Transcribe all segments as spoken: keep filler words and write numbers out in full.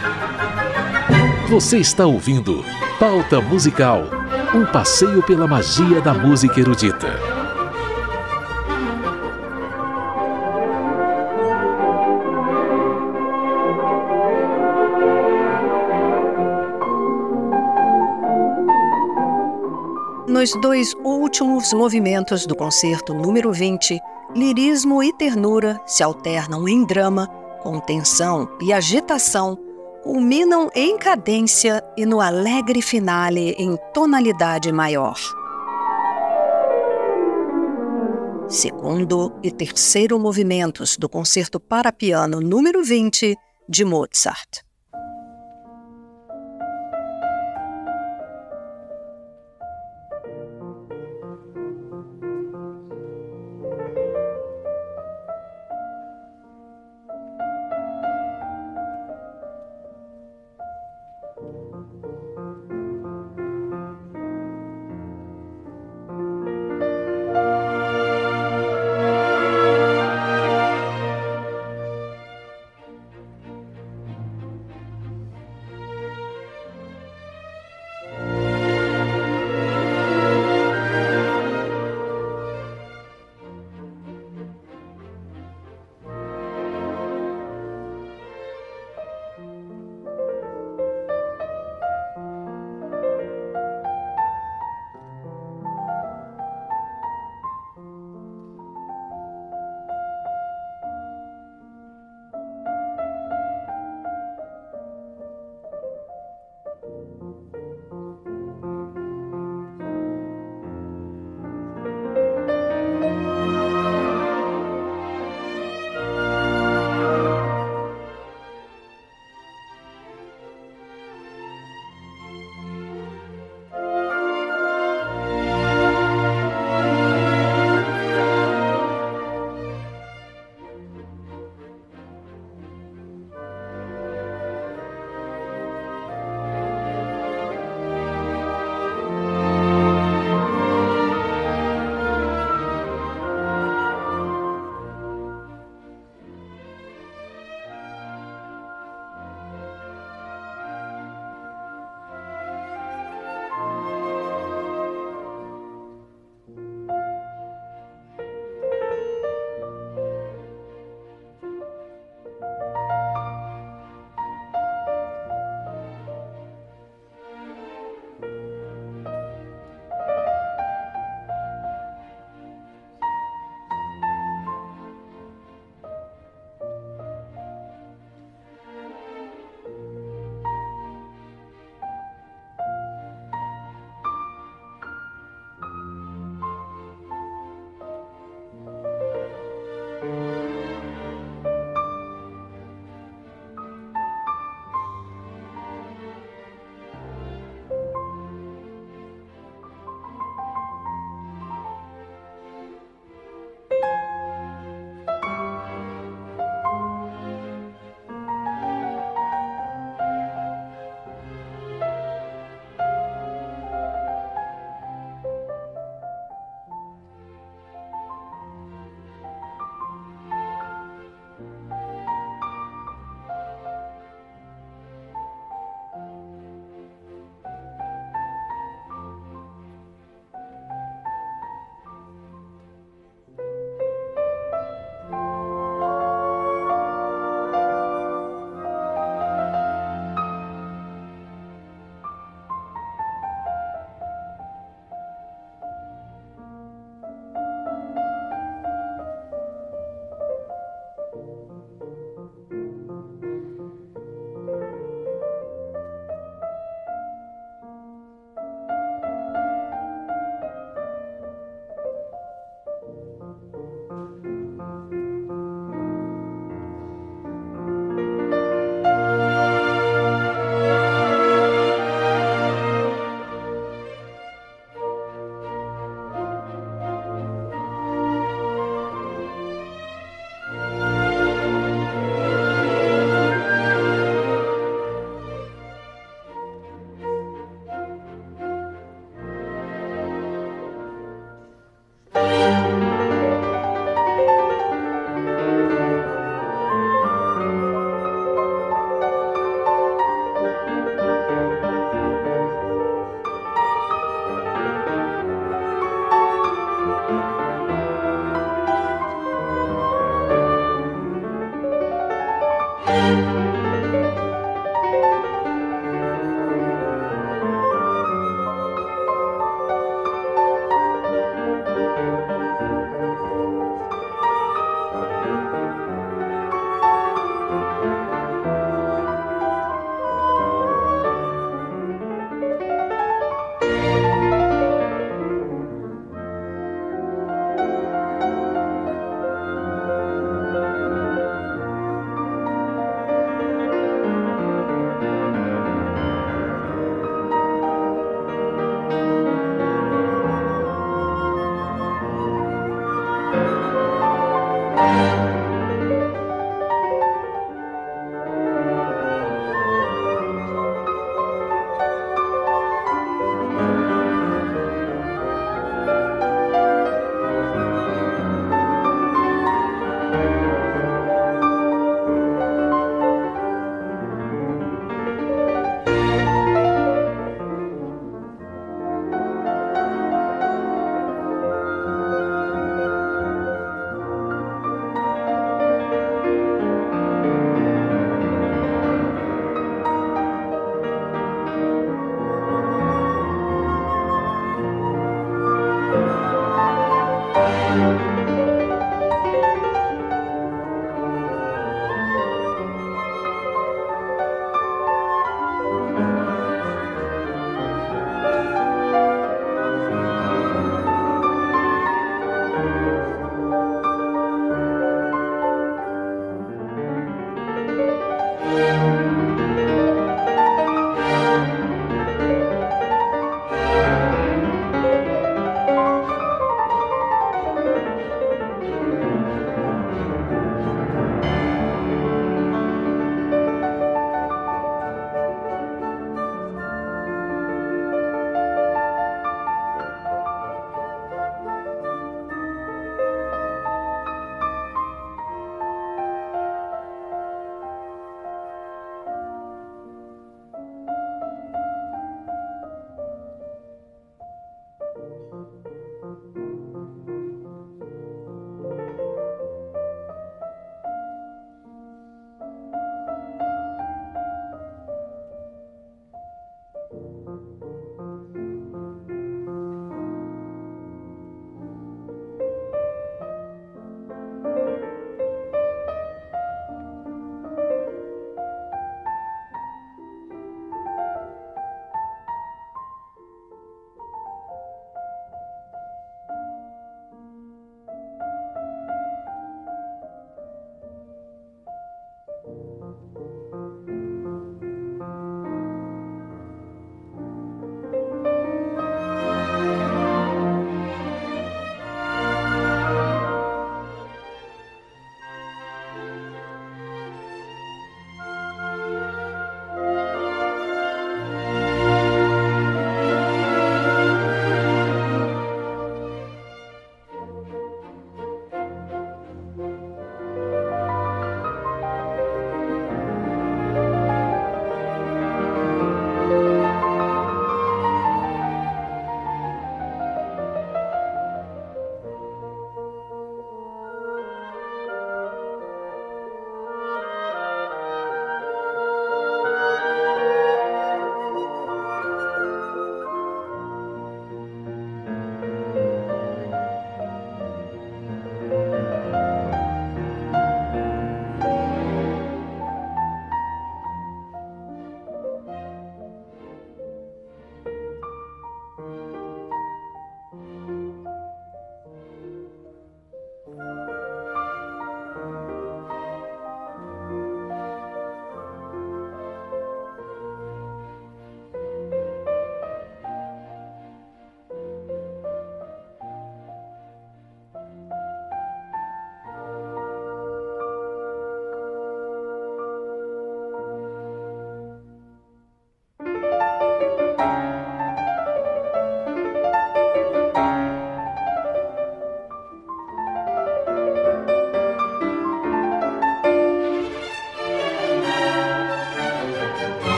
Você está ouvindo Pauta Musical, um passeio pela magia da música erudita. Nos dois últimos movimentos do concerto número vinte, lirismo e ternura se alternam em drama, com tensão e agitação, culminam em cadência e no alegre finale em tonalidade maior. Segundo e terceiro movimentos do concerto para piano número vinte, de Mozart.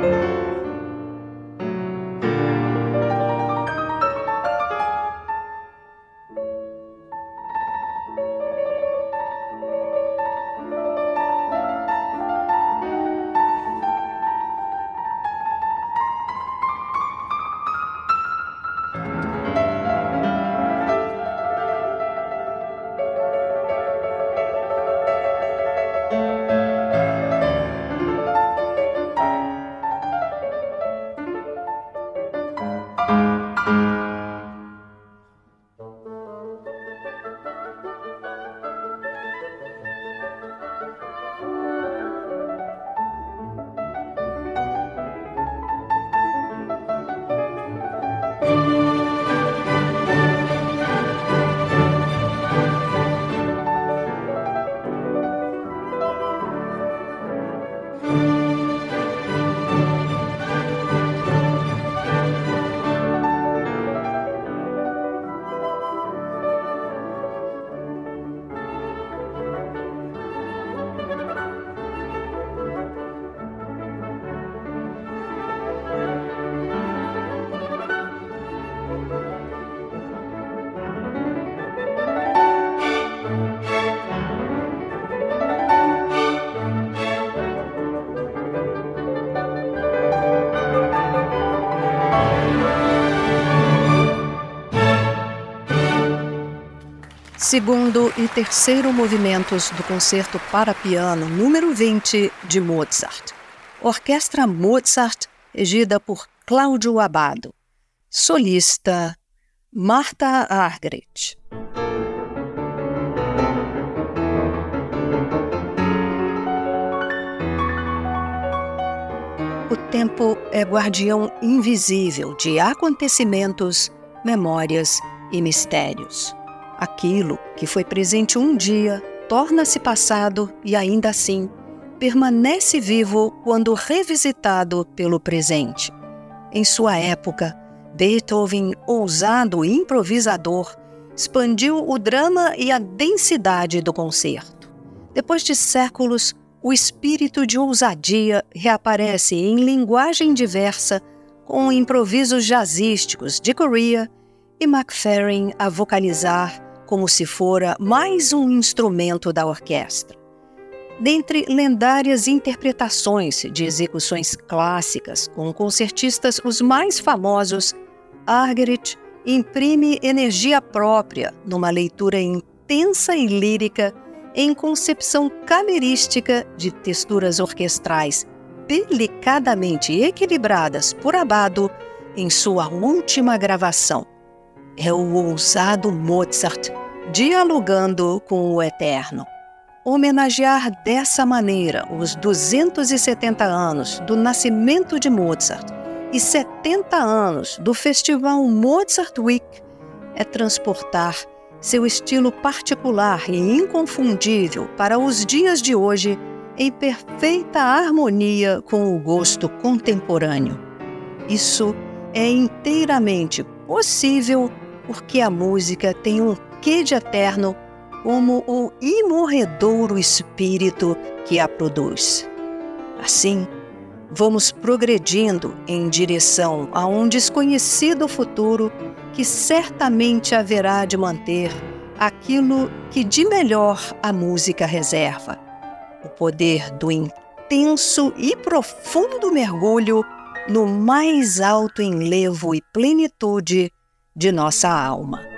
Segundo e terceiro movimentos do Concerto para Piano número vinte de Mozart. Orquestra Mozart, regida por Cláudio Abbado. Solista, Martha Argerich. O tempo é guardião invisível de acontecimentos, memórias e mistérios. Aquilo que foi presente um dia torna-se passado e, ainda assim, permanece vivo quando revisitado pelo presente. Em sua época, Beethoven, ousado e improvisador, expandiu o drama e a densidade do concerto. Depois de séculos, o espírito de ousadia reaparece em linguagem diversa, com improvisos jazzísticos de Corea e McFerrin a vocalizar como se fora mais um instrumento da orquestra. Dentre lendárias interpretações de execuções clássicas com concertistas os mais famosos, Argerich imprime energia própria numa leitura intensa e lírica em concepção camerística de texturas orquestrais delicadamente equilibradas por Abbado em sua última gravação. É o ousado Mozart dialogando com o eterno. Homenagear dessa maneira os duzentos e setenta anos do nascimento de Mozart e setenta anos do Festival Mozart Week é transportar seu estilo particular e inconfundível para os dias de hoje em perfeita harmonia com o gosto contemporâneo. Isso é inteiramente possível porque a música tem um quê de eterno como o imorredouro espírito que a produz. Assim, vamos progredindo em direção a um desconhecido futuro que certamente haverá de manter aquilo que de melhor a música reserva: o poder do intenso e profundo mergulho no mais alto enlevo e plenitude de nossa alma.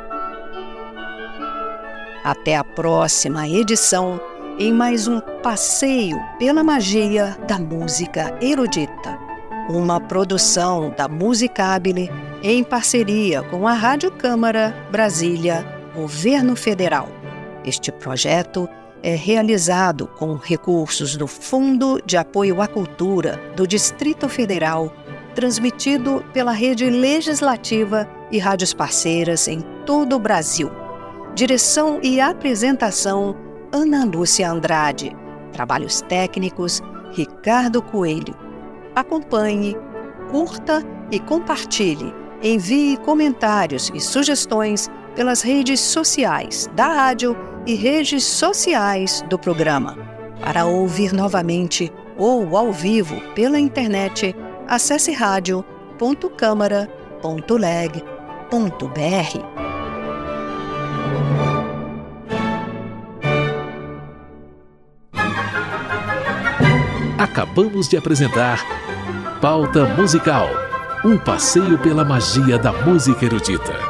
Até a próxima edição em mais um passeio pela magia da música erudita, uma produção da Musicabile em parceria com a Rádio Câmara Brasília, Governo Federal. Este projeto é realizado com recursos do Fundo de Apoio à Cultura do Distrito Federal, transmitido pela Rede Legislativa e rádios parceiras em todo o Brasil. Direção e apresentação, Ana Lúcia Andrade. Trabalhos técnicos, Ricardo Coelho. Acompanhe, curta e compartilhe. Envie comentários e sugestões pelas redes sociais da rádio e redes sociais do programa. Para ouvir novamente ou ao vivo pela internet, acesse rádio ponto câmara ponto leg ponto br. Acabamos de apresentar Pauta Musical, um passeio pela magia da música erudita.